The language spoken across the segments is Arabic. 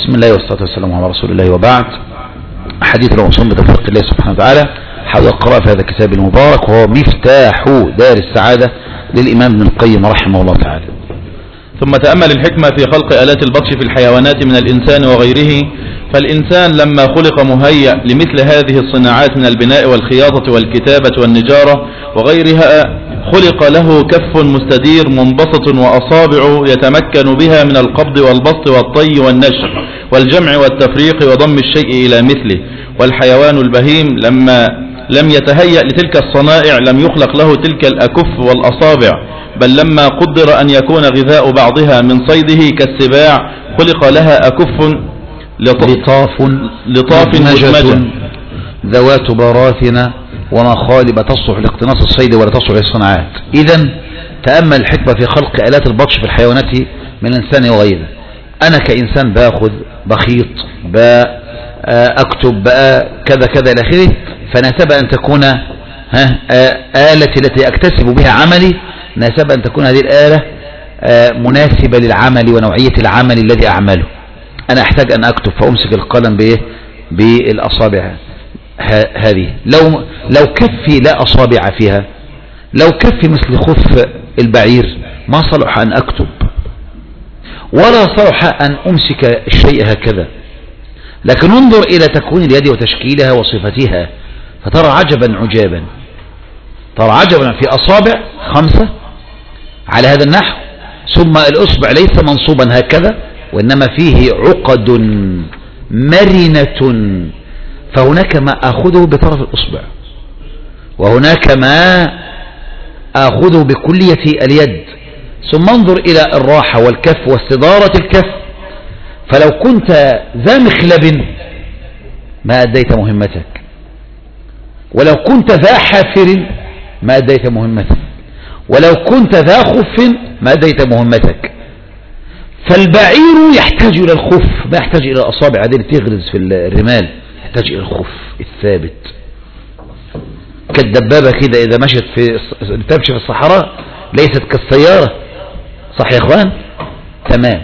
بسم الله والصلاة والسلام على رسول الله وبعد. حديث العصوم بتوفيق الله سبحانه وتعالى حول القراءة في هذا الكتاب المبارك، وهو مفتاح دار السعادة للإمام ابن القيم رحمه الله تعالى. ثم تأمل الحكمة في خلق آلات البطش في الحيوانات من الإنسان وغيره. فالإنسان لما خلق مهيأ لمثل هذه الصناعات من البناء والخياطة والكتابة والنجارة وغيرها، خلق له كف مستدير منبسط وأصابع يتمكن بها من القبض والبسط والطي والنشر والجمع والتفريق وضم الشيء إلى مثله. والحيوان البهيم لما لم يتهيأ لتلك الصنائع لم يخلق له تلك الأكف والأصابع، بل لما قدر أن يكون غذاء بعضها من صيده كالسباع خلق لها أكف لطاف مجمجة ذوات براثن ومخالب تصلح لاقتناص الصيد ولا تصلح للصناعات. إذن تأمل الحكمة في خلق آلات البطش في الحيوانات من الإنسان وغيره. أنا كإنسان باخذ بخيط أكتب بقى كذا كذا إلى آخره، فناسب أن تكون آلتي التي أكتسب بها عملي، ناسب أن تكون هذه الآلة مناسبة للعمل ونوعية العمل الذي أعمله. أنا أحتاج أن أكتب فأمسك القلم بالأصابع هذه. لو كفي لا أصابع فيها، لو كفي مثل خف البعير ما صلح أن أكتب، ولا صلح أن أمسك الشيء هكذا. لكن انظر إلى تكوين اليد وتشكيلها وصفتها، فترى عجبا عجابا، ترى عجبا في أصابع 5 على هذا النحو، ثم الأصبع ليس منصوبا هكذا وإنما فيه عقد مرنة، فهناك ما أخذه بطرف الأصبع وهناك ما أخذه بكلية اليد. ثم انظر إلى الراحة والكف واستدارة الكف، فلو كنت ذا مخلب ما أديت مهمتك، ولو كنت ذا حافر ما أديت مهمتك، ولو كنت ذا خف ما أديت مهمتك. فالبعير يحتاج إلى الخف، ما يحتاج إلى الأصابع هذه اللي تغرز في الرمال، يحتاج إلى الخف الثابت كالدبابة كده إذا مشت تمشي في الصحراء ليست كالسيارة، صح يا إخوان؟ تمام.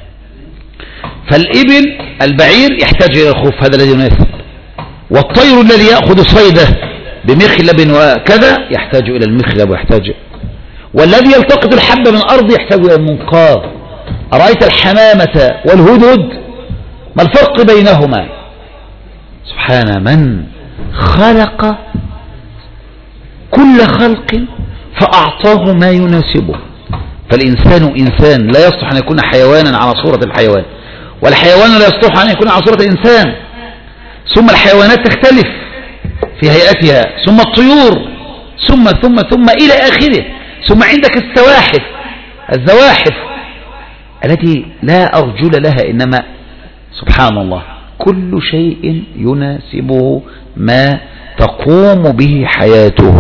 فالإبل البعير يحتاج إلى الخف، هذا الذي يناسب. والطير الذي يأخذ صيده بمخلب وكذا يحتاج إلى المخلب، والذي يلتقط الحبة من الأرض يحتاج إلى المنقار. أرأيت الحمامة والهدهد ما الفرق بينهما؟ سبحان من خلق كل خلق فأعطاه ما يناسبه. فالإنسان إنسان لا يصلح أن يكون حيوانا على صورة الحيوان، والحيوان لا يصلح أن يكون على صورة الإنسان. ثم الحيوانات تختلف في هيئتها، ثم الطيور، ثم إلى آخره. ثم عندك الزواحف التي لا أرجل لها، إنما سبحان الله كل شيء يناسبه ما تقوم به حياته.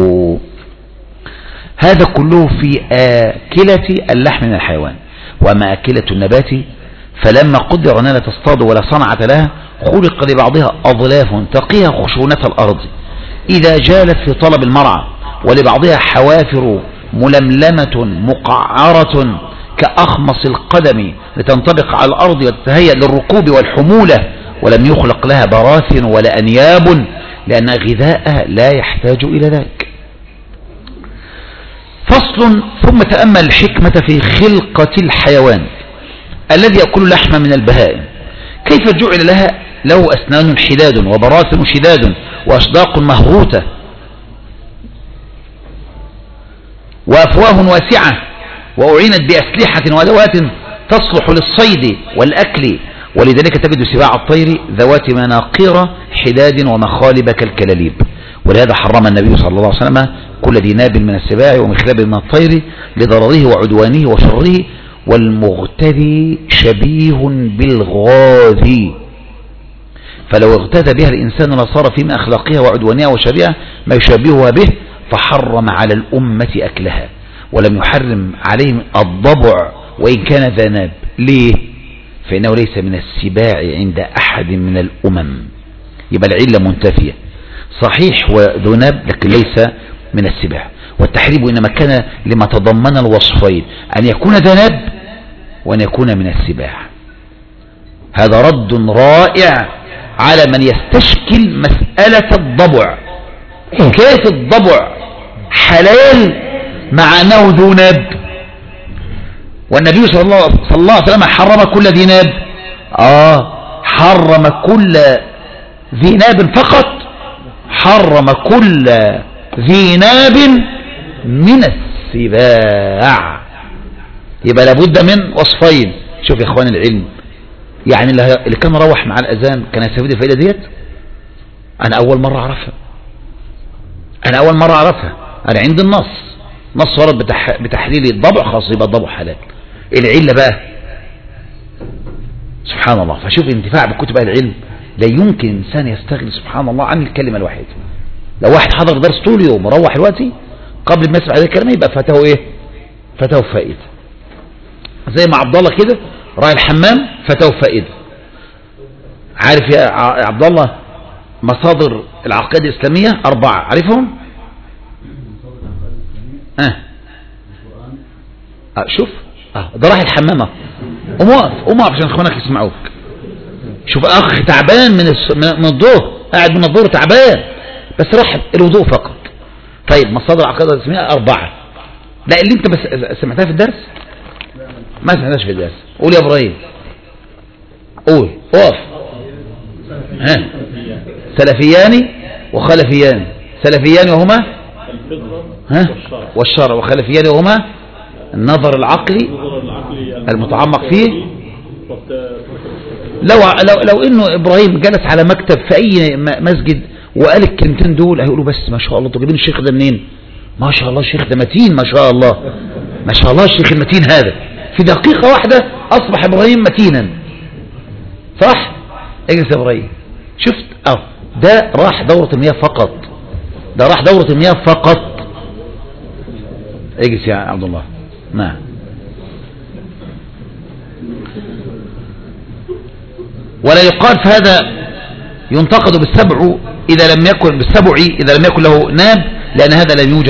هذا كله في آكلة اللحم من الحيوان. وما آكلة النبات فلما قدر أنها لا تصطاد ولا صنعة لها خلق لبعضها أضلاف تقيها خشونة الأرض إذا جالت في طلب المرعى، ولبعضها حوافر ململمة مقعرة كأخمص القدم لتنطبق على الأرض وتتهيأ للركوب والحمولة، ولم يخلق لها براثن ولا أنياب لأن غذاءها لا يحتاج إلى ذلك. فصل. ثم تأمل الحكمة في خلقة الحيوان الذي يأكل لحم من البهائم، كيف جعل له أسنان حداد وبراثن شداد وأشداق مهروتة وأفواه واسعة، وأعينت بأسلحة وأدوات تصلح للصيد والأكل، ولذلك تجد سباع الطير ذوات مناقير حداد ومخالب كالكلاليب. ولهذا حرم النبي صلى الله عليه وسلم كل ذي ناب من السباع ومخلب من الطير لضرره وعدوانه وشره. والمغتذي شبيه بالغاذي، فلو اغتذى بها الإنسان لصار في من أخلاقها وعدوانها وشرها ما يشابهها به، فحرم على الأمة أكلها ولم يحرم عليهم الضبع وإن كان ذا ناب. ليه؟ فإنه ليس من السباع عند أحد من الأمم، يبقى العلة منتفية. صحيح وذو ناب لكن ليس من السباع. والتحريم إنما كان لما تضمن الوصفين، أن يكون ذا ناب وأن يكون من السباع. هذا رد رائع على من يستشكل مسألة الضبع. كيف الضبع حلال مع أنه ذو ناب؟ والنبي صلى الله عليه وسلم حرم كل ذي ناب. حرم كل ذي ناب فقط، حرم كل ذي ناب من السباع. يبقى لابد من وصفين. شوف يا اخوان العلم، يعني اللي كان روح مع الأذان كان يستفيد الفائدة ديت. أنا أول مرة أعرفها. أنا عندي نص ورد بتحليل الضبع، خاص يبقى الضبع حلال. العلة بقى سبحان الله. فشوف انتفاع بكتب أهل العلم، لا يمكن إنسان يستغني سبحان الله عن الكلمة الواحدة. لو واحد حضر درس طول يوم وروح دلوقتي قبل ما يسمع هذه الكلمة يبقى فاته ايه؟ فاته فائدة. زي ما عبد الله كده راح الحمام فاته فائدة. عارف يا عبد الله مصادر العقيدة الإسلامية 4 عارفهم؟ شوف ده راح الحمام. قوم اقف عشان اخوانك يسمعوك. شوف اخ تعبان من الظهر، قاعد من الظهر تعبان بس راح الوضوء فقط. طيب مصادر العقيدة الإسلامية 4. لا اللي انت بس سمعتها في الدرس ما سمعتهاش في الدرس. قول يا ابراهيم، قول اقف. سلفيان وخلفيان. سلفيان وهما والشرع، وخلفيان وهما النظر العقلي المتعمق فيه. لو انه ابراهيم جلس على مكتب في اي مسجد وقال الكلمتين دول هيقولوا بس ما شاء الله انتوا جايبين الشيخ ده منين؟ ما شاء الله الشيخ ده متين، ما شاء الله الشيخ المتين هذا في دقيقة واحدة اصبح ابراهيم متينا. صح؟ اجلس يا ابراهيم. شفت ده راح دورة المياه فقط. اجلس يا عبد الله. نعم. ولا يقال فهذا ينتقد بالسبع إذا لم يكن له ناب، لأن هذا لم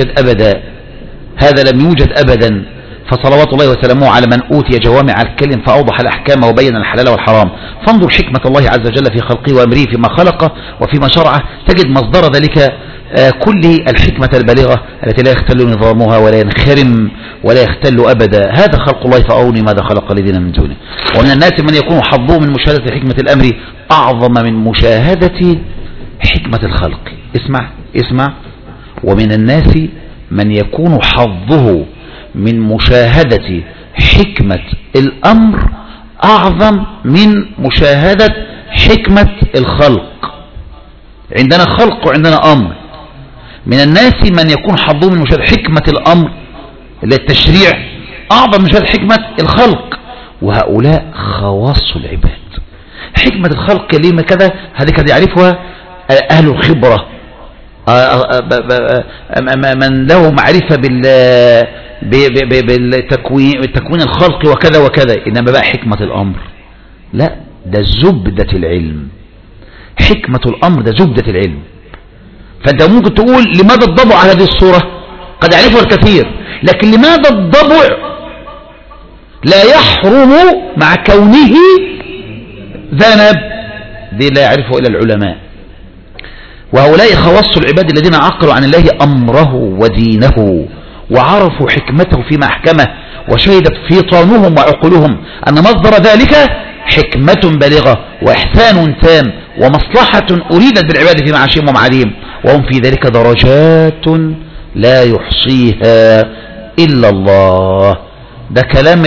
يوجد أبدا. فصلوات الله وسلامه على من أوتي جوامع الكلم فأوضح الأحكام وبين الحلال والحرام. فانظر حكمة الله عز وجل في خلقه وأمره فيما خلقه وفيما شرعه، تجد مصدر ذلك كل الحكمة البالغة التي لا يختل نظامها ولا ينخرم ولا يختل أبدا. هذا خلق الله فأروني ماذا خلق الذين من دونه. ومن الناس من يكون حظه من مشاهدة حكمة الأمر أعظم من مشاهدة حكمة الخلق. اسمع. ومن الناس من يكون حظه من مشاهدة حكمة الأمر أعظم من مشاهدة حكمة الخلق. عندنا خلق وعندنا أمر. من الناس من يكون حظه من مشاهدة حكمة الأمر اللي التشريع أعظم من مشاهدة حكمة الخلق، وهؤلاء خواص العباد. حكمة الخلق لما كذا هذه قد يعرفها أهل الخبرة، من له معرفة بالتكوين الخلق وكذا وكذا. إنما بقى حكمة الأمر لا، ده زبدة العلم. حكمة الأمر ده زبدة العلم. فأنت ممكن تقول لماذا الضبع على هذه الصورة؟ قد يعرفها الكثير، لكن لماذا الضبع لا يحرم مع كونه ذنب؟ دي لا يعرفه إلا العلماء. وهؤلاء خواص العباد الذين عقلوا عن الله أمره ودينه وعرفوا حكمته فيما أحكمه، وشهدت فطانهم وعقولهم أن مصدر ذلك حكمة بالغة وإحسان تام ومصلحة أريدت بالعباد في معاشهم ومعاليهم، وهم في ذلك درجات لا يحصيها إلا الله. ده كلام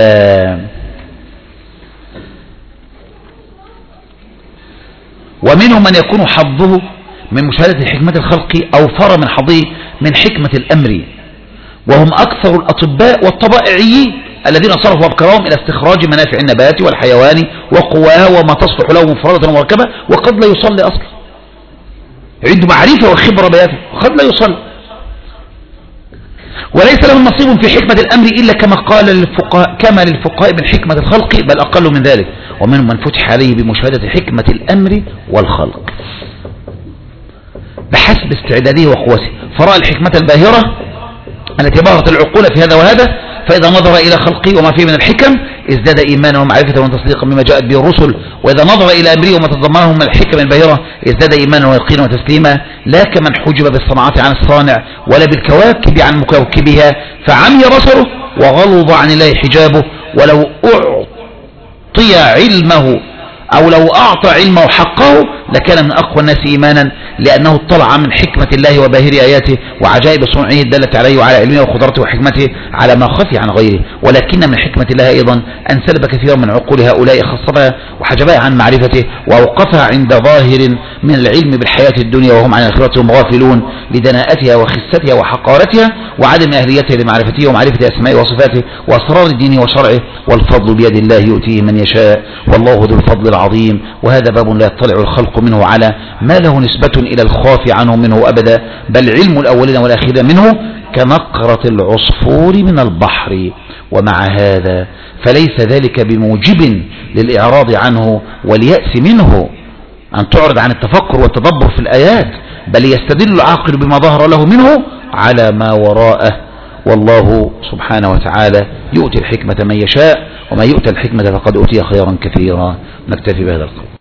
ومنهم من يكون حظه من مشاهدة حكمة الخلق أوفر من حظه من حكمة الأمر، وهم أكثر الأطباء والطبائعيين الذين صرفوا أفكارهم إلى استخراج منافع النبات والحيوان وقواها وما تصلح له مفردة ومركبة، وقد لا يصلي أصلا. عنده معرفة وخبرة بياته وقد لا يصلي، وليس له نصيب في حكمة الأمر إلا كما للفقهاء من حكمة الخلق، بل أقل من ذلك. ومنهم من فتح عليه بمشاهدة حكمة الأمر والخلق بحسب استعداده وقوته، فرأى الحكمة الباهرة التي بهرت العقول في هذا وهذا، فإذا نظر إلى خلقه وما فيه من الحكم ازداد إيمانا ومعرفة وتصديقا بما جاءت به الرسل، وإذا نظر إلى أمره وما تضمنه من الحكم الباهرة ازداد إيمانا ويقينا وتسليما، لا كمن حجب بالصناعات عن الصانع ولا بالكواكب عن مكوكبها فعمي بصره وغلظ عن الله حجابه. ولو أعطي علمه أو لو أعطى علمه حقه لكان من أقوى الناس إيمانا، لأنه اطلع من حكمة الله وباهر آياته وعجائب صنعه الدالة عليه وعلى علمه وقدرته وحكمته على ما خفي عن غيره. ولكن من حكمة الله أيضا أن سلب كثيرا من عقول هؤلاء خصبها وحجبها عن معرفته وأوقفها عند ظاهر من العلم بالحياة الدنيا وهم عن الآخرة غافلون لدناءتها وخستها وحقارتها وعدم أهليتها لمعرفته ومعرفة أسمائه وصفاته وأسرار الدين وشرعه. والفضل بيد الله يؤتيه من يشاء والله ذو الفضل العظيم. وهذا باب لا يطلع الخلق منه على ما له نسبة إلى الخافي عنه منه أبدا، بل علم الأولين والآخرين منه كنقرة العصفور من البحر. ومع هذا فليس ذلك بموجب للإعراض عنه واليأس منه أن تعرض عن التفكر والتدبر في الآيات، بل يستدل العاقل بما ظهر له منه على ما وراءه. والله سبحانه وتعالى يؤتي الحكمة من يشاء وما يؤتى الحكمة فقد أوتي خيرا كثيرا. نكتفي بهذا القول.